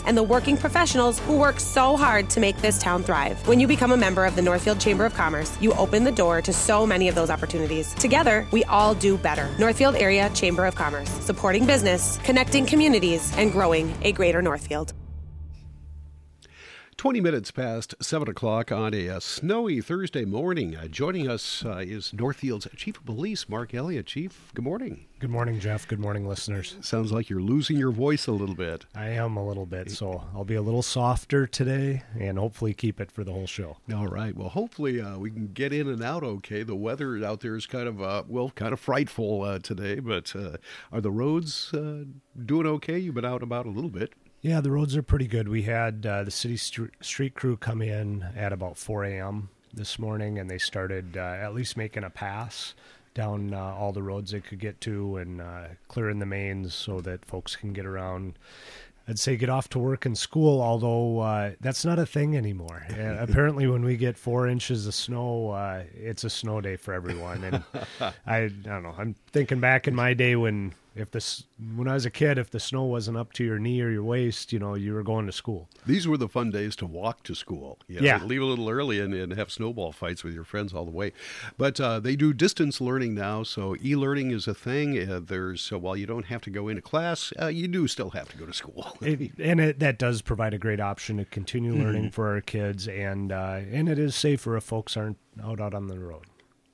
and the working professionals who work so hard to make this town thrive. When you become a member of the Northfield Chamber of Commerce, you open the door to so many of those opportunities. Together, we all do better. Northfield Area Chamber of Commerce, supporting business, connecting communities, and growing a greater Northfield. 20 minutes past 7 o'clock on a snowy Thursday morning. Joining us is Northfield's Chief of Police, Mark Elliott. Chief, good morning. Good morning, Jeff. Good morning, listeners. Sounds like you're losing your voice a little bit. I am a little bit, so I'll be a little softer today and hopefully keep it for the whole show. All right. Well, hopefully we can get in and out okay. The weather out there is kind of frightful today, but are the roads doing okay? You've been out and about a little bit. Yeah, the roads are pretty good. We had the city street crew come in at about 4 a.m. this morning, and they started at least making a pass down all the roads they could get to and clearing the mains so that folks can get around. I'd say get off to work and school, although that's not a thing anymore. Apparently when we get 4 inches of snow, it's a snow day for everyone. And I don't know, I'm thinking back in my day when I was a kid, if the snow wasn't up to your knee or your waist, you were going to school. These were the fun days to walk to school. Yeah. Leave a little early and have snowball fights with your friends all the way. But they do distance learning now, so e-learning is a thing. While you don't have to go into class, you do still have to go to school. That does provide a great option to continue learning for our kids, and it is safer if folks aren't out on the road.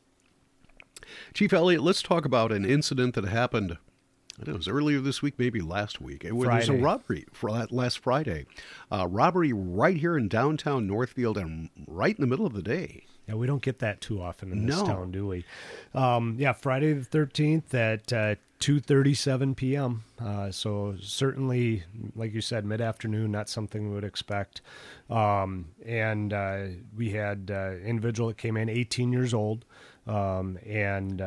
Chief Elliott, let's talk about an incident that happened. I don't know, it was earlier this week, maybe last week. It was a robbery last Friday. Robbery right here in downtown Northfield and right in the middle of the day. Yeah, we don't get that too often in this town, do we? Friday the 13th at 2:37 p.m. So certainly, like you said, mid-afternoon, not something we would expect. And we had an individual that came in, 18 years old, and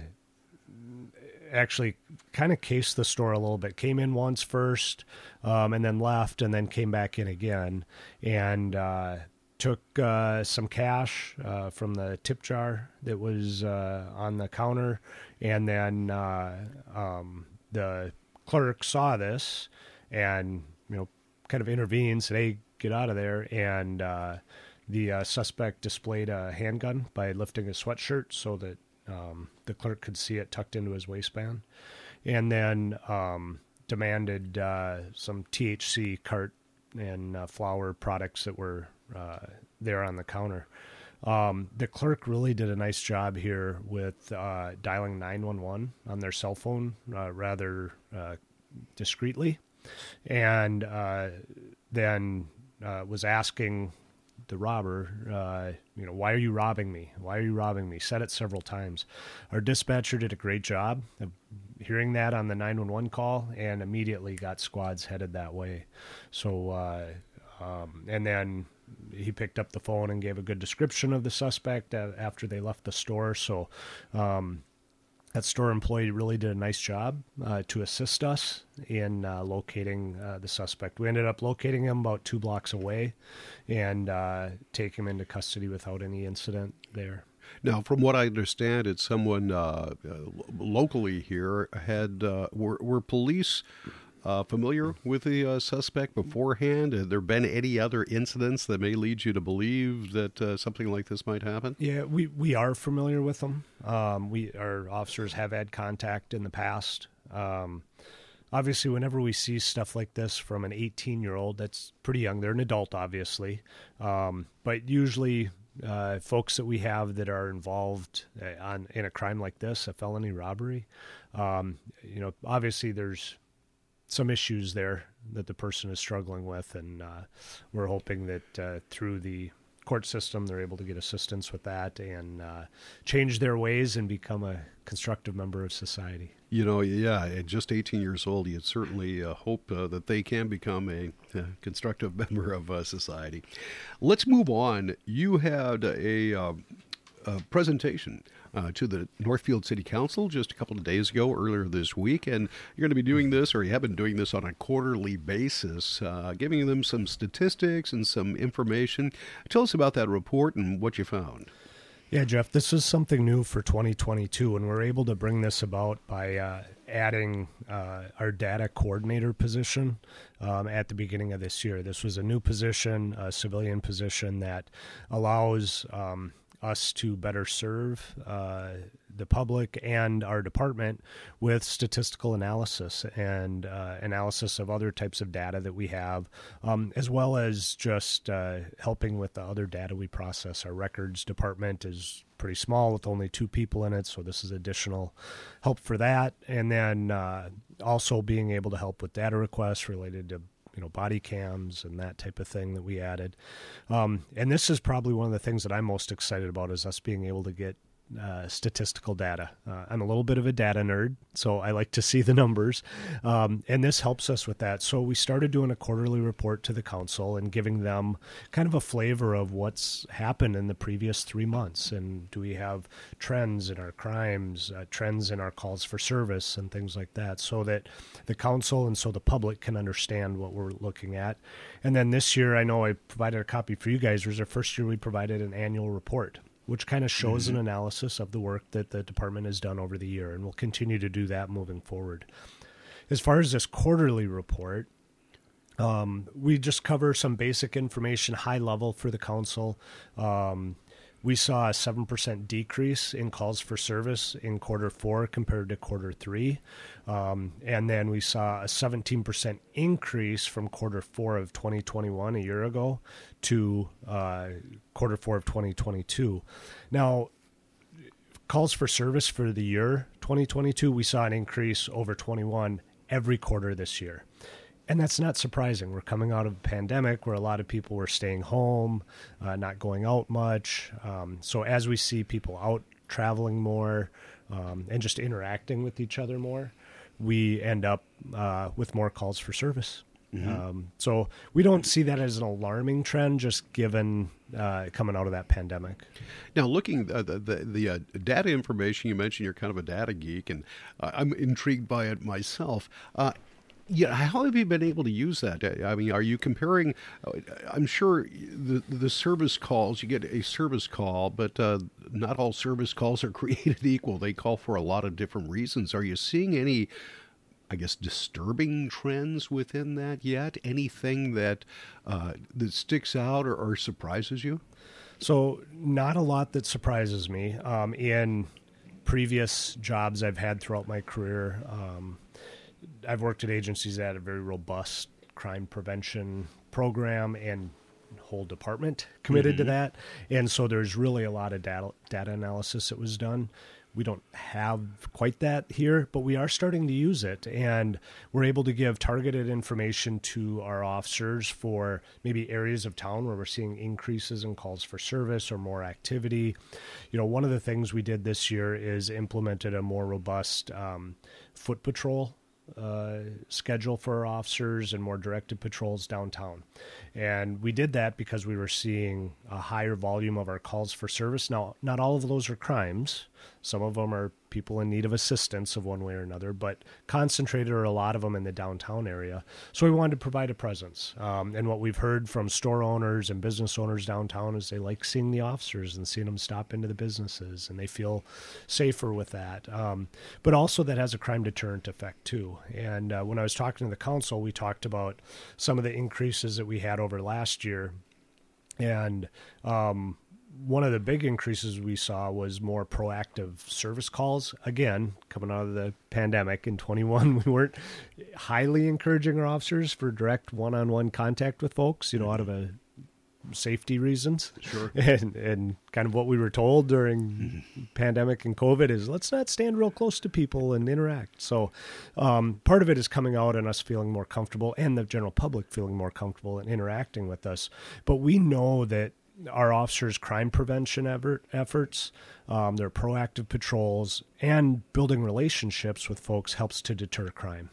actually kind of cased the store a little bit. Came in once first, and then left, and then came back in again, and took some cash from the tip jar that was on the counter, and then the clerk saw this and kind of intervened, said, "Hey, get out of there," and the suspect displayed a handgun by lifting his sweatshirt so that the clerk could see it tucked into his waistband, and then demanded some THC cart and flower products that were there on the counter. The clerk really did a nice job here with dialing 911 on their cell phone rather discreetly, and then was asking the robber, why are you robbing me? Why are you robbing me? Said it several times. Our dispatcher did a great job of hearing that on the 911 call and immediately got squads headed that way. So, and then he picked up the phone and gave a good description of the suspect after they left the store. So, that store employee really did a nice job to assist us in locating the suspect. We ended up locating him about 2 blocks away and take him into custody without any incident there. Now, from what I understand, it's someone locally here were police familiar with the suspect beforehand? Have there been any other incidents that may lead you to believe that something like this might happen? Yeah, we are familiar with them. Our officers have had contact in the past. Obviously, whenever we see stuff like this from an 18-year-old, that's pretty young. They're an adult, obviously. But usually folks that we have that are involved in a crime like this, a felony robbery, obviously there's some issues there that the person is struggling with, and we're hoping that through the court system they're able to get assistance with that and change their ways and become a constructive member of society. At just 18 years old, you'd certainly hope that they can become a constructive member of society. Let's move on. You had a presentation to the Northfield City Council just a couple of days ago, earlier this week, and you're going to be doing this, or you have been doing this on a quarterly basis, giving them some statistics and some information. Tell us about that report and what you found. Yeah, Jeff, this is something new for 2022, and we're able to bring this about by adding our data coordinator position at the beginning of this year. This was a new position, a civilian position that allows us to better serve the public and our department with statistical analysis and analysis of other types of data that we have, as well as just helping with the other data we process. Our records department is pretty small with only 2 people in it, so this is additional help for that. And then also being able to help with data requests related to body cams and that type of thing that we added. And this is probably one of the things that I'm most excited about, is us being able to get statistical data. I'm a little bit of a data nerd, so I like to see the numbers, and this helps us with that. So we started doing a quarterly report to the council and giving them kind of a flavor of what's happened in the previous 3 months, and do we have trends in our crimes, trends in our calls for service, and things like that, so that the council and so the public can understand what we're looking at. And then this year, I know I provided a copy for you guys. It was our first year we provided an annual report, which kind of shows an analysis of the work that the department has done over the year, and we'll continue to do that moving forward. As far as this quarterly report, we just cover some basic information, high level for the council. We saw a 7% decrease in calls for service in quarter 4 compared to quarter 3. And then we saw a 17% increase from quarter 4 of 2021, a year ago, to quarter 4 of 2022. Now, calls for service for the year 2022, we saw an increase over 21 every quarter this year. And that's not surprising. We're coming out of a pandemic where a lot of people were staying home, not going out much. So as we see people out traveling more and just interacting with each other more, we end up with more calls for service. So we don't see that as an alarming trend, just given coming out of that pandemic. Now, looking at the data information, you mentioned you're kind of a data geek, and I'm intrigued by it myself. How have you been able to use that? I mean, are you comparing? I'm sure the service calls, you get a service call, but not all service calls are created equal. They call for a lot of different reasons. Are you seeing any, I guess, disturbing trends within that yet? Anything that sticks out or surprises you? So not a lot that surprises me. In previous jobs I've had throughout my career, I've worked at agencies that had a very robust crime prevention program and whole department committed to that. And so there's really a lot of data analysis that was done. We don't have quite that here, but we are starting to use it. And we're able to give targeted information to our officers for maybe areas of town where we're seeing increases in calls for service or more activity. One of the things we did this year is implemented a more robust foot patrol schedule for our officers and more directed patrols downtown. And we did that because we were seeing a higher volume of our calls for service. Now, not all of those are crimes. Some of them are people in need of assistance of one way or another, but concentrated are a lot of them in the downtown area. So we wanted to provide a presence. And what we've heard from store owners and business owners downtown is they like seeing the officers and seeing them stop into the businesses, and they feel safer with that. But also that has a crime deterrent effect too. And when I was talking to the council, we talked about some of the increases that we had over last year. And one of the big increases we saw was more proactive service calls. Again, coming out of the pandemic in 21, we weren't highly encouraging our officers for direct one-on-one contact with folks, out of a safety reasons. Sure. And kind of what we were told during pandemic and COVID is let's not stand real close to people and interact. So part of it is coming out and us feeling more comfortable, and the general public feeling more comfortable in interacting with us. But we know that our officers' crime prevention efforts, their proactive patrols, and building relationships with folks helps to deter crime.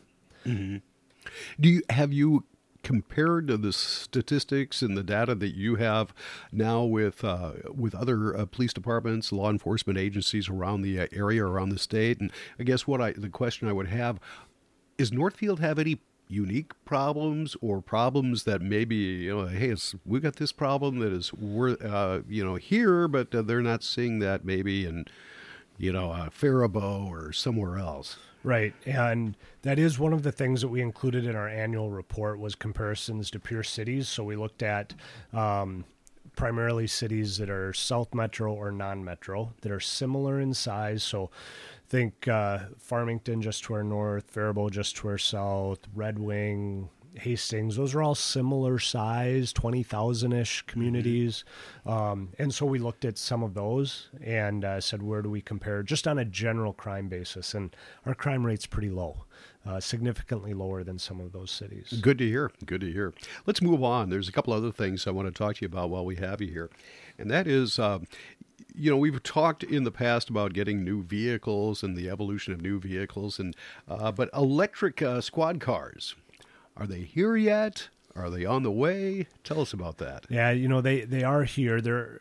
Have you compared to the statistics and the data that you have now with other police departments, law enforcement agencies around the area, around the state? And I guess the question I would have is, Northfield have any unique problems or problems that maybe, hey, we've got this problem that is here, but they're not seeing that maybe in Faribault or somewhere else. Right, and that is one of the things that we included in our annual report was comparisons to peer cities. So we looked at primarily cities that are South Metro or non-metro that are similar in size. So think Farmington just to our north, Faribault just to our south, Red Wing, Hastings, those are all similar size, 20,000-ish communities. And so we looked at some of those and said, where do we compare just on a general crime basis? And our crime rate's pretty low, significantly lower than some of those cities. Good to hear. Good to hear. Let's move on. There's a couple other things I want to talk to you about while we have you here. And that is, we've talked in the past about getting new vehicles and the evolution of new vehicles, but electric squad cars. Are they here yet? Are they on the way? Tell us about that. Yeah, they are here. They're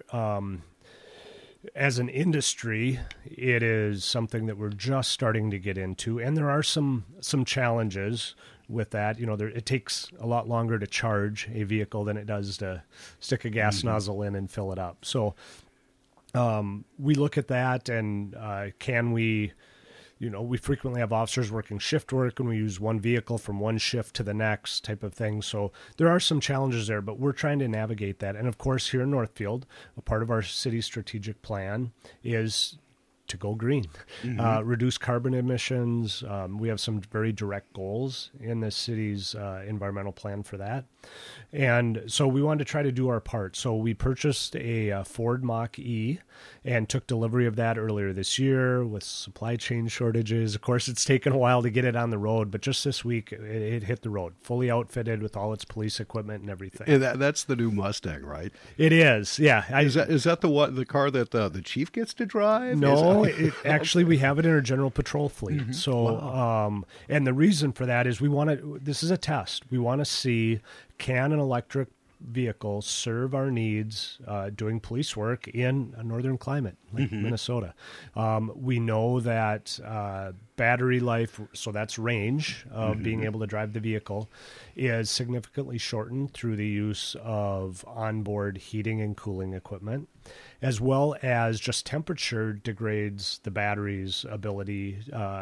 as an industry, it is something that we're just starting to get into, and there are some challenges with that. It takes a lot longer to charge a vehicle than it does to stick a gas nozzle in and fill it up. So we look at that, and can we? We frequently have officers working shift work and we use one vehicle from one shift to the next type of thing. So there are some challenges there, but we're trying to navigate that. And of course, here in Northfield, a part of our city's strategic plan is to go green, reduce carbon emissions. We have some very direct goals in the city's environmental plan for that. And so we wanted to try to do our part. So we purchased a Ford Mach-E and took delivery of that earlier this year with supply chain shortages. Of course, it's taken a while to get it on the road, but just this week it hit the road, fully outfitted with all its police equipment and everything. And that's the new Mustang, right? It is, yeah. Is that the car that the chief gets to drive? No, actually we have it in our general patrol fleet. So, wow. And the reason for that is this is a test. We want to see, can an electric vehicle serve our needs doing police work in a northern climate like Minnesota? We know that battery life, so that's range of being able to drive the vehicle, is significantly shortened through the use of onboard heating and cooling equipment, as well as just temperature degrades the battery's ability,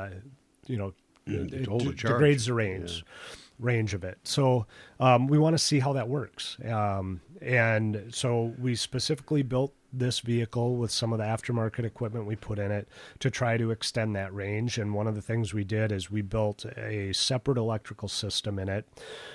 it degrades the range of it. So we want to see how that works. And so we specifically built this vehicle with some of the aftermarket equipment we put in it to try to extend that range. And one of the things we did is we built a separate electrical system in it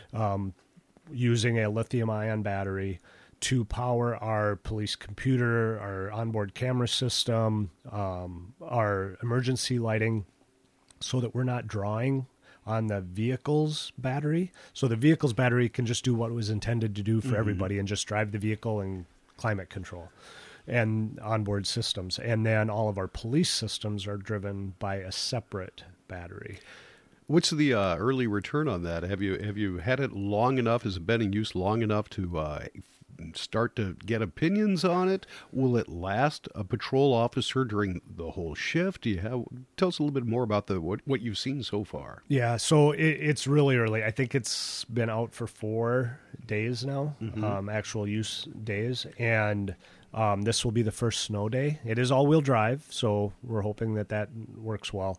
using a lithium-ion battery to power our police computer, our onboard camera system, our emergency lighting, so that we're not drawing on the vehicle's battery. So the vehicle's battery can just do what it was intended to do for everybody and just drive the vehicle and climate control and onboard systems. And then all of our police systems are driven by a separate battery. What's the early return on that? Have you had it long enough? Has it been in use long enough to start to get opinions on it? Will it last a patrol officer during the whole shift? Tell us a little bit more about what you've seen so far. Yeah, so it's really early. I think it's been out for 4 days now, actual use days, and this will be the first snow day. It is all-wheel drive, so we're hoping that works well.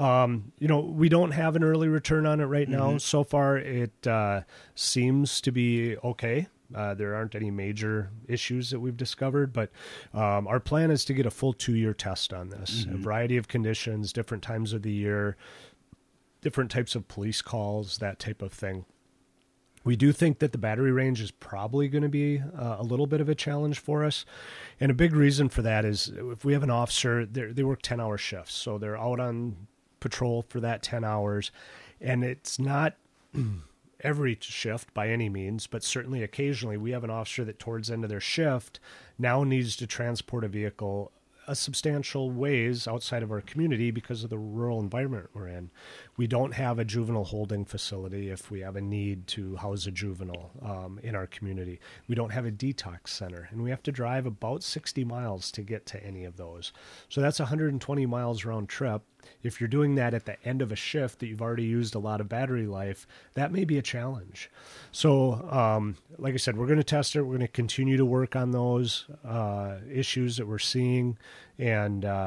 We don't have an early return on it right now. So far, it seems to be okay. There aren't any major issues that we've discovered, but our plan is to get a full 2-year test on this. A variety of conditions, different times of the year, different types of police calls, that type of thing. We do think that the battery range is probably going to be a little bit of a challenge for us. And a big reason for that is if we have an officer, they work 10-hour shifts. So they're out on patrol for that 10 hours. And it's not every shift by any means, but certainly occasionally we have an officer that towards the end of their shift now needs to transport a vehicle a substantial ways outside of our community because of the rural environment we're in. We don't have a juvenile holding facility if we have a need to house a juvenile in our community. We don't have a detox center, and we have to drive about 60 miles to get to any of those. So that's 120 miles round trip. If you're doing that at the end of a shift that you've already used a lot of battery life, that may be a challenge. So, like I said, we're going to test it. We're going to continue to work on those issues that we're seeing. And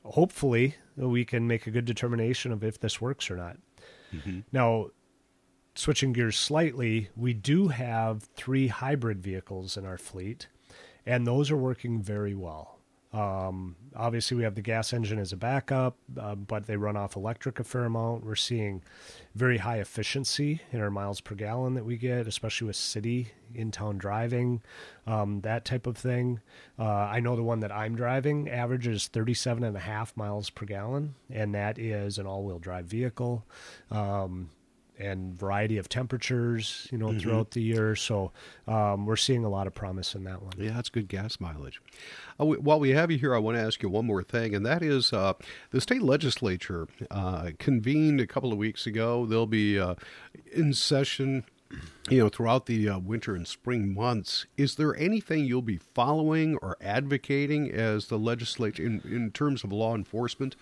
hopefully we can make a good determination of if this works or not. Mm-hmm. Now, switching gears slightly, we do have 3 hybrid vehicles in our fleet, and those are working very well. Obviously, we have the gas engine as a backup, but they run off electric a fair amount. We're seeing very high efficiency in our miles per gallon that we get, especially with city in-town driving, that type of thing. I know the one that I'm driving averages 37.5 miles per gallon, and that is an all-wheel drive vehicle. And variety of temperatures, throughout the year. So we're seeing a lot of promise in that one. Yeah, that's good gas mileage. While we have you here, I want to ask you one more thing, and that is the state legislature convened a couple of weeks ago. They'll be in session throughout the winter and spring months. Is there anything you'll be following or advocating as the legislature in terms of law enforcement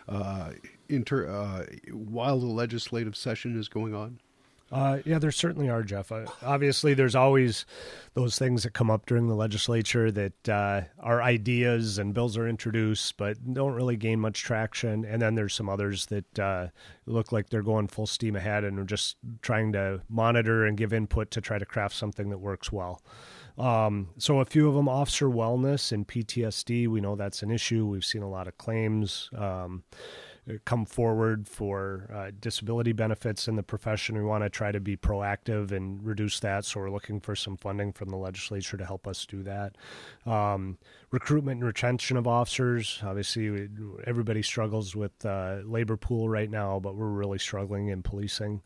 while the legislative session is going on? Yeah, there certainly are, Jeff. Obviously, there's always those things that come up during the legislature that are ideas and bills are introduced, but don't really gain much traction. And then there's some others that look like they're going full steam ahead and are just trying to monitor and give input to try to craft something that works well. So a few of them, officer wellness and PTSD, we know that's an issue. We've seen a lot of claims come forward for disability benefits in the profession. We want to try to be proactive and reduce that, so we're looking for some funding from the legislature to help us do that. Recruitment and retention of officers. Obviously, everybody struggles with labor pool right now, but we're really struggling in policing.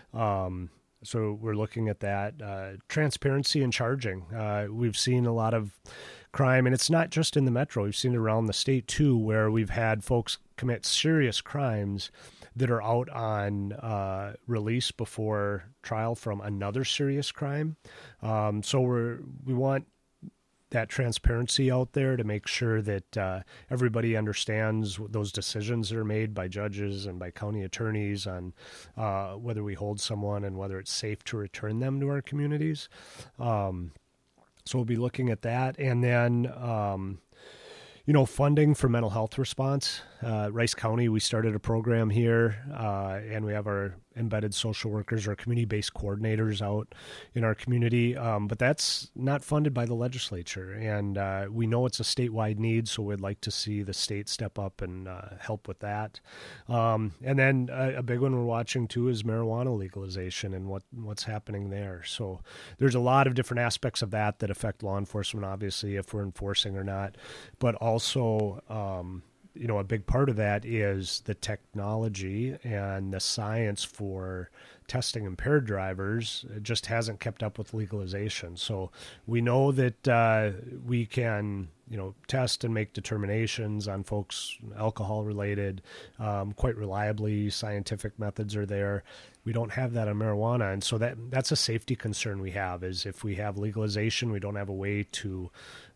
So we're looking at that. Transparency in charging. We've seen a lot of crime, and it's not just in the metro. We've seen it around the state, too, where we've had folks commit serious crimes that are out on release before trial from another serious crime. So we want that transparency out there to make sure that everybody understands those decisions that are made by judges and by county attorneys on whether we hold someone and whether it's safe to return them to our communities. So we'll be looking at that. And then, funding for mental health response. Rice County, we started a program here, and we have our embedded social workers or community-based coordinators out in our community, but that's not funded by the legislature, and we know it's a statewide need, so we'd like to see the state step up and help with that. And then a big one we're watching too is marijuana legalization and what's happening there. So there's a lot of different aspects of that affect law enforcement, obviously, if we're enforcing or not, but also a big part of that is the technology and the science for testing impaired drivers. It just hasn't kept up with legalization. So we know that we can, test and make determinations on folks alcohol related quite reliably. Scientific methods are there. We don't have that on marijuana. And so that's a safety concern we have, is if we have legalization, we don't have a way to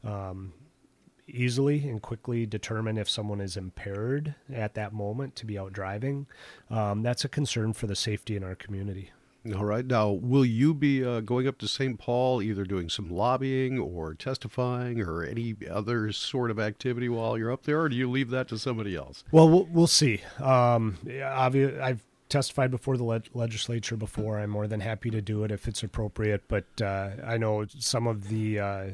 easily and quickly determine if someone is impaired at that moment to be out driving. That's a concern for the safety in our community. All right. Now, will you be going up to St. Paul, either doing some lobbying or testifying or any other sort of activity while you're up there, or do you leave that to somebody else? Well, we'll see. I've testified before the legislature before. I'm more than happy to do it if it's appropriate, but I know some of the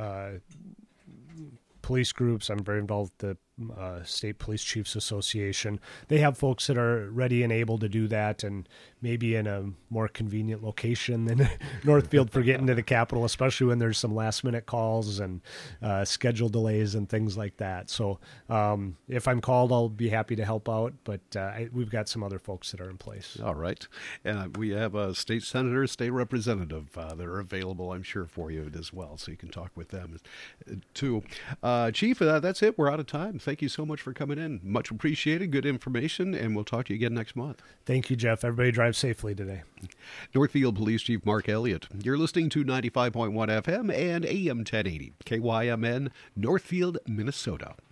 police groups. I'm very involved with the State Police Chiefs Association. They have folks that are ready and able to do that, and maybe in a more convenient location than Northfield for getting to the Capitol, especially when there's some last-minute calls and schedule delays and things like that. So if I'm called, I'll be happy to help out, but we've got some other folks that are in place. All right. We have a state senator, state representative that are available, I'm sure, for you as well, so you can talk with them too. Chief, that's it. We're out of time. Thank you so much for coming in. Much appreciated. Good information, and we'll talk to you again next month. Thank you, Jeff. Everybody drive safely today. Northfield Police Chief Mark Elliott. You're listening to 95.1 FM and AM 1080, KYMN, Northfield, Minnesota.